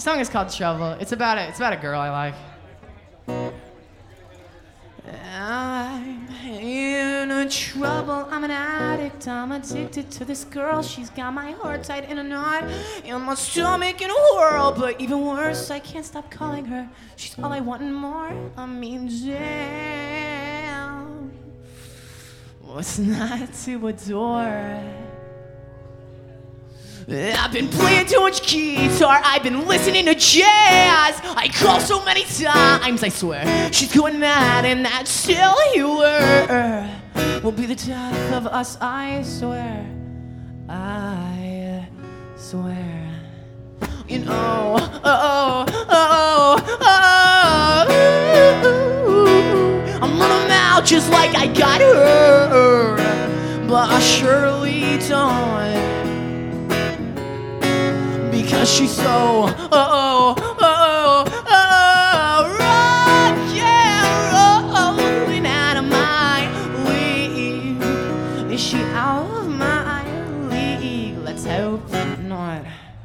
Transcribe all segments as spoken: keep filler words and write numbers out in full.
The song is called Trouble. It's about a, it's about a girl I like. I'm in a trouble, I'm an addict, I'm addicted to this girl. She's got my heart tight in a knot, and my stomach in a whirl. But even worse, I can't stop calling her. She's all I want and more. I mean, damn, what's not to adore? I've been playing too much guitar, I've been listening to jazz. I call so many times, I swear she's going mad, and that cellular will be the death of us, I swear. I swear. You know, oh, oh, oh, oh, I'm running out just like I got her, but I surely don't. Because she's so, oh, oh, oh, oh, rock, yeah, rolling out of my league. Is she out of my league? Let's hope not.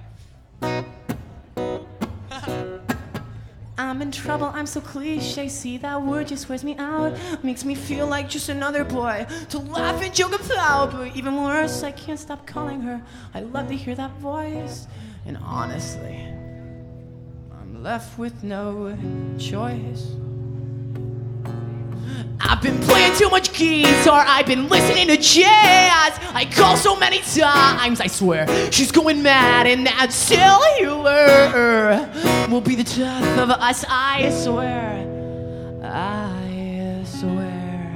I'm in trouble, I'm so cliche. See, that word just wears me out. Makes me feel like just another boy to laugh and joke about. But even worse, I can't stop calling her. I love to hear that voice. And honestly, I'm left with no choice. I've been playing too much guitar, I've been listening to jazz. I call so many times, I swear she's going mad, and that cellular will be the death of us, I swear. I swear.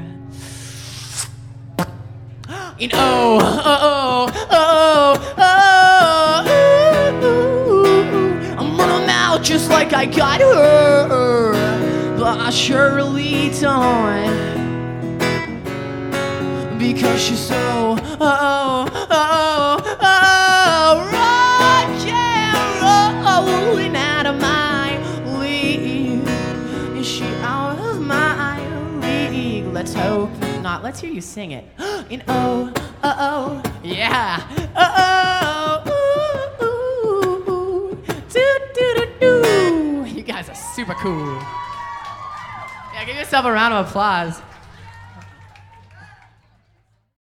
And oh, oh, oh, oh, oh. I'm running out just like I got her, but I surely don't. Because she's so, oh, oh, oh, oh, rock, yeah, rolling out of my league. Is she out of my league? Let's hope not. Let's hear you sing it. And oh, oh, oh, yeah, oh, oh, ooh, ooh, ooh, do, do, do, do. You guys are super cool. Yeah, give yourself a round of applause.